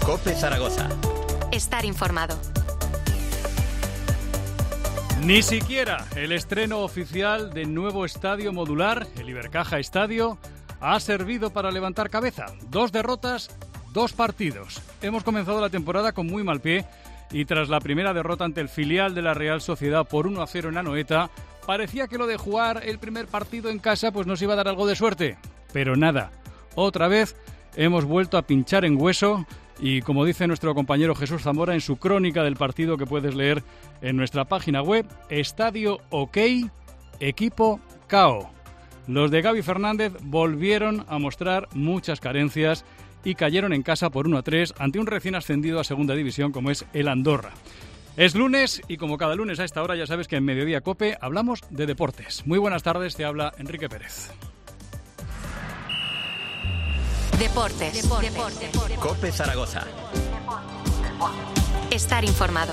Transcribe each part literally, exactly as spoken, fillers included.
COPE Zaragoza. Estar informado. Ni siquiera el estreno oficial del nuevo estadio modular, el Ibercaja Estadio, ha servido para levantar cabeza. Dos derrotas, dos partidos. Hemos comenzado la temporada con muy mal pie y tras la primera derrota ante el filial de la Real Sociedad por uno a cero en Anoeta, parecía que lo de jugar el primer partido en casa pues nos iba a dar algo de suerte. Pero nada, otra vez hemos vuelto a pinchar en hueso y, como dice nuestro compañero Jesús Zamora en su crónica del partido que puedes leer en nuestra página web, Estadio OK, equipo K O. Los de Gaby Fernández volvieron a mostrar muchas carencias y cayeron en casa por uno a tres ante un recién ascendido a segunda división como es el Andorra. Es lunes y como cada lunes a esta hora ya sabes que en Mediodía Cope hablamos de deportes. Muy buenas tardes, te habla Enrique Pérez. Deportes. Deportes. Deportes. COPE Zaragoza. Estar informado.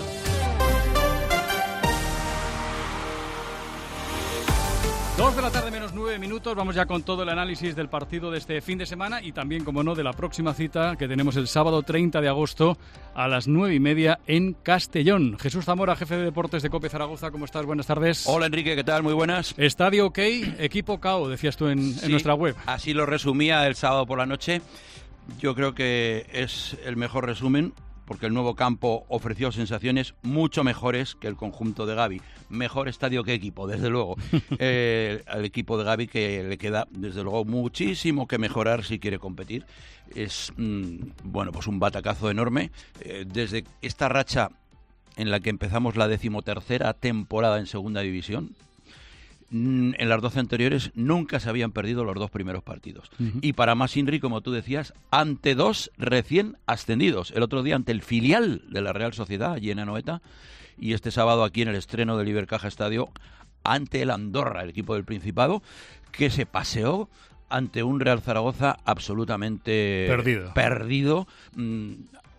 Dos de la tarde menos nueve minutos, vamos ya con todo el análisis del partido de este fin de semana y también, como no, de la próxima cita que tenemos el sábado treinta de agosto a las nueve y media en Castellón. Jesús Zamora, jefe de deportes de COPE Zaragoza, ¿cómo estás? Buenas tardes. Hola Enrique, ¿qué tal? Muy buenas. Estadio OK, equipo K O, decías tú en, sí, en nuestra web. Así lo resumía el sábado por la noche. Yo creo que es el mejor resumen, porque el nuevo campo ofreció sensaciones mucho mejores que el conjunto de Gaby. Mejor estadio que equipo, desde luego. eh, al equipo de Gaby que le queda, desde luego, muchísimo que mejorar si quiere competir. Es, mmm, bueno, pues un batacazo enorme. Eh, desde esta racha en la que empezamos la decimotercera temporada en Segunda División, en las doce anteriores nunca se habían perdido los dos primeros partidos. Uh-huh. Y para más Inri, como tú decías, ante dos recién ascendidos. El otro día ante el filial de la Real Sociedad, allí en Anoeta, y este sábado aquí en el estreno del Ibercaja Estadio ante el Andorra, el equipo del Principado, que se paseó ante un Real Zaragoza absolutamente perdido, perdido mmm,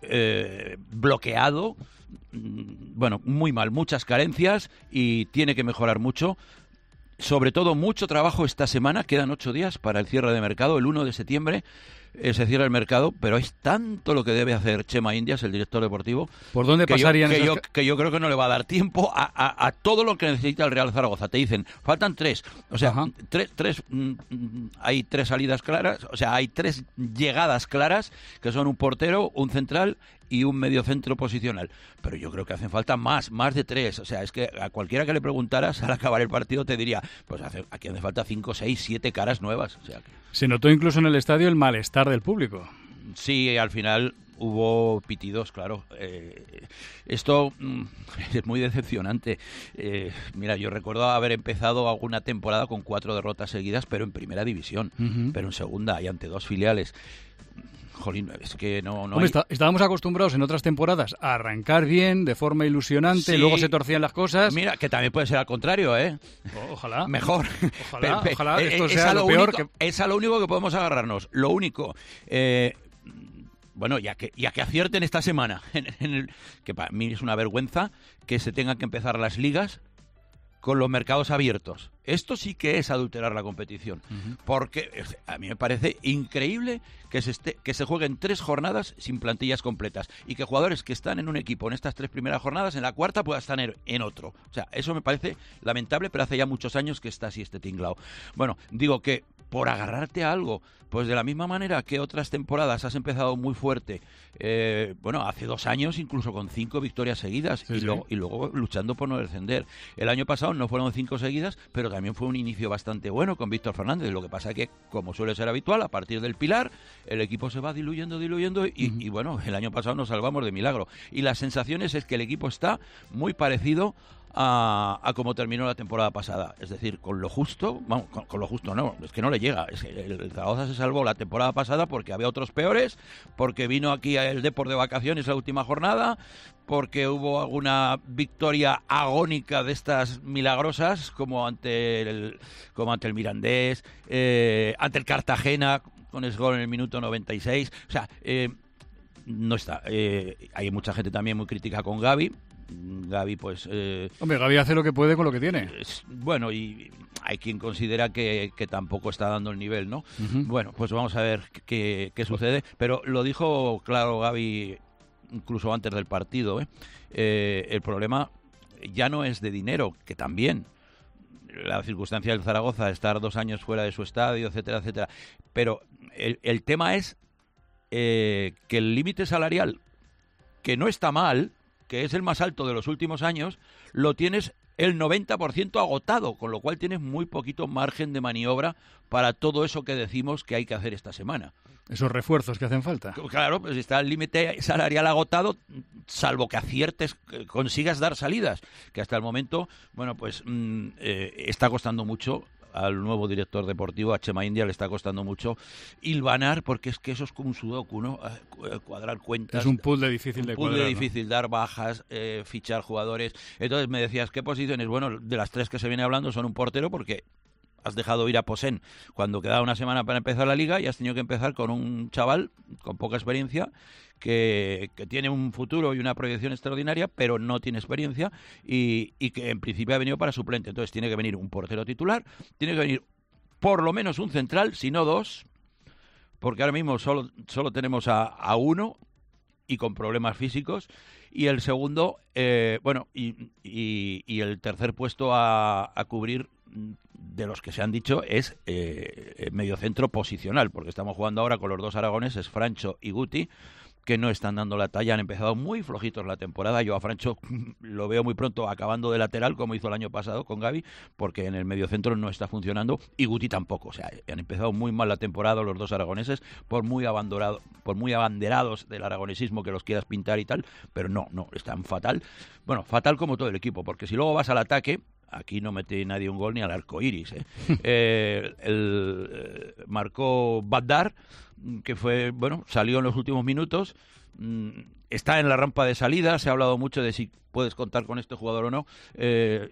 eh, bloqueado, mmm, bueno, muy mal, muchas carencias y tiene que mejorar mucho. Sobre todo, mucho trabajo esta semana. Quedan ocho días para el cierre de mercado. El uno de septiembre eh, se cierra el mercado, pero es tanto lo que debe hacer Chema Indias, el director deportivo. ¿Por dónde que pasarían yo, que, esas... yo, que yo creo que no le va a dar tiempo a, a, a todo lo que necesita el Real Zaragoza. Te dicen, faltan tres. O sea, tres, tres, mm, hay tres salidas claras. O sea, hay tres llegadas claras, que son un portero, un central y un mediocentro posicional. Pero yo creo que hacen falta más, más de tres. O sea, es que a cualquiera que le preguntaras al acabar el partido te diría, pues hace, aquí hace falta cinco, seis, siete caras nuevas. O sea, que... Se notó incluso en el estadio el malestar del público. Sí, al final hubo pitidos, claro. Eh, esto mm, es muy decepcionante. Eh, mira, yo recuerdo haber empezado alguna temporada con cuatro derrotas seguidas, pero en primera división, uh-huh. pero en segunda y ante dos filiales. Jolín, es que no, no Hombre, hay... está, estábamos acostumbrados en otras temporadas a arrancar bien, de forma ilusionante, sí. Luego se torcían las cosas. Mira, que también puede ser al contrario, ¿eh? O, ojalá. Mejor. Ojalá, Pe- pe- ojalá esto es sea a lo, lo peor único, que... Es a lo único que podemos agarrarnos. Lo único... Eh, bueno, ya que, ya que acierten esta semana, en, en el, que para mí es una vergüenza que se tengan que empezar las ligas con los mercados abiertos. Esto sí que es adulterar la competición, uh-huh. porque a mí me parece increíble que se, esté, que se jueguen tres jornadas sin plantillas completas y que jugadores que están en un equipo en estas tres primeras jornadas, en la cuarta puedan estar en, en otro. O sea, eso me parece lamentable, pero hace ya muchos años que está así este tinglao. Bueno, digo que por agarrarte a algo, pues de la misma manera que otras temporadas has empezado muy fuerte, eh, bueno, hace dos años incluso con cinco victorias seguidas sí, y, sí. Luego, y luego luchando por no descender. El año pasado no fueron cinco seguidas, pero también fue un inicio bastante bueno con Víctor Fernández. Lo que pasa es que, como suele ser habitual, a partir del Pilar, el equipo se va diluyendo, diluyendo y, uh-huh. y bueno, el año pasado nos salvamos de milagro. Y las sensaciones es que el equipo está muy parecido a, a como terminó la temporada pasada, es decir, con lo justo, vamos, con, con lo justo no, es que no le llega, es que el, el Zaragoza se salvó la temporada pasada porque había otros peores, porque vino aquí el Depor de vacaciones la última jornada, porque hubo alguna victoria agónica de estas milagrosas como ante el, como ante el Mirandés, eh, ante el Cartagena con ese gol en el minuto noventa y seis, o sea, eh, no está, eh, hay mucha gente también muy crítica con Gaby. Gaby, pues... Eh, Hombre, Gaby hace lo que puede con lo que tiene. Es, bueno, y hay quien considera que, que tampoco está dando el nivel, ¿no? Uh-huh. Bueno, pues vamos a ver qué, qué sucede. Pero lo dijo claro Gaby incluso antes del partido. ¿eh? Eh, el problema ya no es de dinero, que también. La circunstancia del Zaragoza de estar dos años fuera de su estadio, etcétera, etcétera. Pero el, el tema es eh, que el límite salarial, que no está mal, que es el más alto de los últimos años, lo tienes el noventa por ciento agotado, con lo cual tienes muy poquito margen de maniobra para todo eso que decimos que hay que hacer esta semana. Esos refuerzos que hacen falta. Claro, pues está el límite salarial agotado, salvo que aciertes, consigas dar salidas, que hasta el momento, bueno, pues mmm, eh, está costando mucho. Al nuevo director deportivo, a Chema India, le está costando mucho hilvanar, porque es que eso es como un sudoku, ¿no? Cuadrar cuentas. Es un puzzle difícil un de puzzle cuadrar, difícil, ¿no? Dar bajas, eh, fichar jugadores. Entonces me decías, ¿qué posiciones? Bueno, de las tres que se viene hablando son un portero, porque has dejado ir a Posén cuando quedaba una semana para empezar la liga y has tenido que empezar con un chaval con poca experiencia que, que tiene un futuro y una proyección extraordinaria, pero no tiene experiencia y, y que en principio ha venido para suplente. Entonces tiene que venir un portero titular, tiene que venir por lo menos un central, si no dos, porque ahora mismo solo, solo tenemos a, a uno y con problemas físicos. Y el segundo, eh, bueno, y, y, y el tercer puesto a, a cubrir de los que se han dicho es eh, mediocentro posicional, porque estamos jugando ahora con los dos aragoneses, Francho y Guti, que no están dando la talla, han empezado muy flojitos la temporada. Yo a Francho lo veo muy pronto acabando de lateral, como hizo el año pasado con Gavi, porque en el mediocentro no está funcionando, y Guti tampoco. O sea, han empezado muy mal la temporada los dos aragoneses, por muy abandonado, por muy abanderados del aragonesismo que los quieras pintar y tal, pero no, no, están fatal. Bueno, fatal como todo el equipo, porque si luego vas al ataque, aquí no mete nadie un gol ni al arco iris. ¿eh? eh, el, eh, marcó Badar, que fue, bueno, salió en los últimos minutos, mm, está en la rampa de salida, se ha hablado mucho de si puedes contar con este jugador o no. Eh,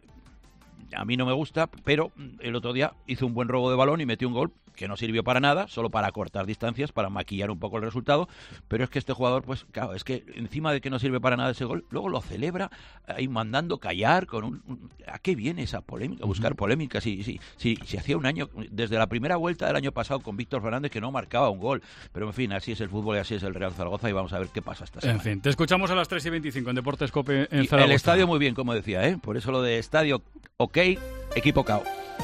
a mí no me gusta, pero el otro día hizo un buen robo de balón y metió un gol que no sirvió para nada, solo para cortar distancias, para maquillar un poco el resultado, pero es que este jugador, pues claro, es que encima de que no sirve para nada ese gol, luego lo celebra ahí mandando callar con un... un ¿a qué viene esa polémica? Buscar polémicas. Si, si, si, si hacía un año, desde la primera vuelta del año pasado con Víctor Fernández, que no marcaba un gol, pero en fin, así es el fútbol y así es el Real Zaragoza y vamos a ver qué pasa esta semana. En fin, te escuchamos a las tres y veinticinco en Deportes COPE en Zaragoza. El estadio muy bien, como decía, ¿eh? Por eso lo de estadio ok, equipo K O.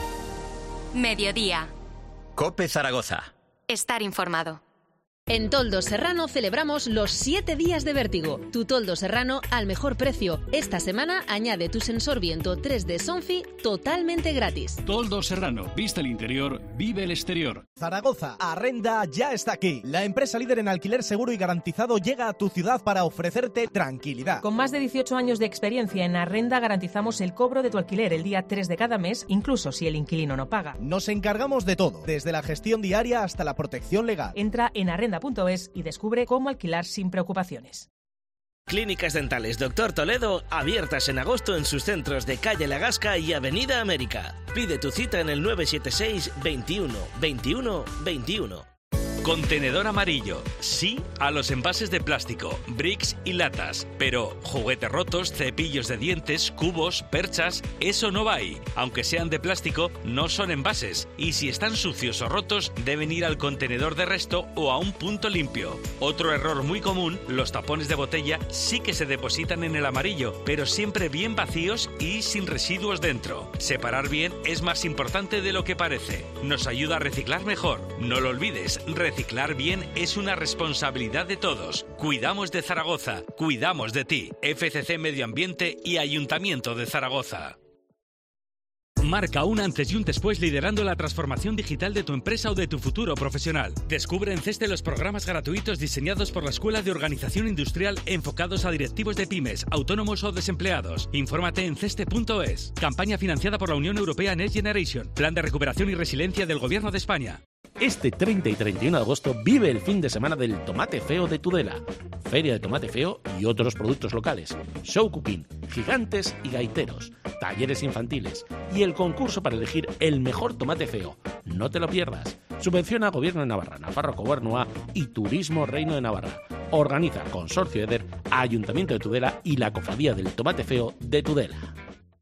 Mediodía. COPE Zaragoza. Estar informado. En Toldos Serrano celebramos los siete días de vértigo. Tu toldo serrano al mejor precio. Esta semana añade tu sensor viento tres D Sonfi totalmente gratis. Toldos Serrano. Vista el interior, vive el exterior. Zaragoza, Arrenda ya está aquí. La empresa líder en alquiler seguro y garantizado llega a tu ciudad para ofrecerte tranquilidad. Con más de dieciocho años de experiencia en Arrenda garantizamos el cobro de tu alquiler el día tres de cada mes, incluso si el inquilino no paga. Nos encargamos de todo, desde la gestión diaria hasta la protección legal. Entra en arrenda punto es y descubre cómo alquilar sin preocupaciones. Clínicas Dentales Doctor Toledo, abiertas en agosto en sus centros de Calle La Gasca y Avenida América. Pide tu cita en el nueve siete seis, veintiuno, veintiuno, veintiuno. Contenedor amarillo. Sí a los envases de plástico, bricks y latas. Pero juguetes rotos, cepillos de dientes, cubos, perchas, eso no va ahí. Aunque sean de plástico, no son envases. Y si están sucios o rotos, deben ir al contenedor de resto o a un punto limpio. Otro error muy común, los tapones de botella sí que se depositan en el amarillo, pero siempre bien vacíos y sin residuos dentro. Separar bien es más importante de lo que parece. Nos ayuda a reciclar mejor. No lo olvides, reciclar bien es una responsabilidad de todos. Cuidamos de Zaragoza, cuidamos de ti. F C C Medio Ambiente y Ayuntamiento de Zaragoza. Marca un antes y un después liderando la transformación digital de tu empresa o de tu futuro profesional. Descubre en CESTE los programas gratuitos diseñados por la Escuela de Organización Industrial enfocados a directivos de pymes, autónomos o desempleados. Infórmate en ceste punto es. Campaña financiada por la Unión Europea Next Generation. Plan de recuperación y resiliencia del Gobierno de España. Este treinta y treinta y uno de agosto vive el fin de semana del Tomate Feo de Tudela. Feria de tomate feo y otros productos locales. Show cooking, gigantes y gaiteros, talleres infantiles y el concurso para elegir el mejor tomate feo. No te lo pierdas. Subvenciona Gobierno de Navarra, Nafarroa Gobernua y Turismo Reino de Navarra. Organiza Consorcio EDER, Ayuntamiento de Tudela y la Cofradía del Tomate Feo de Tudela.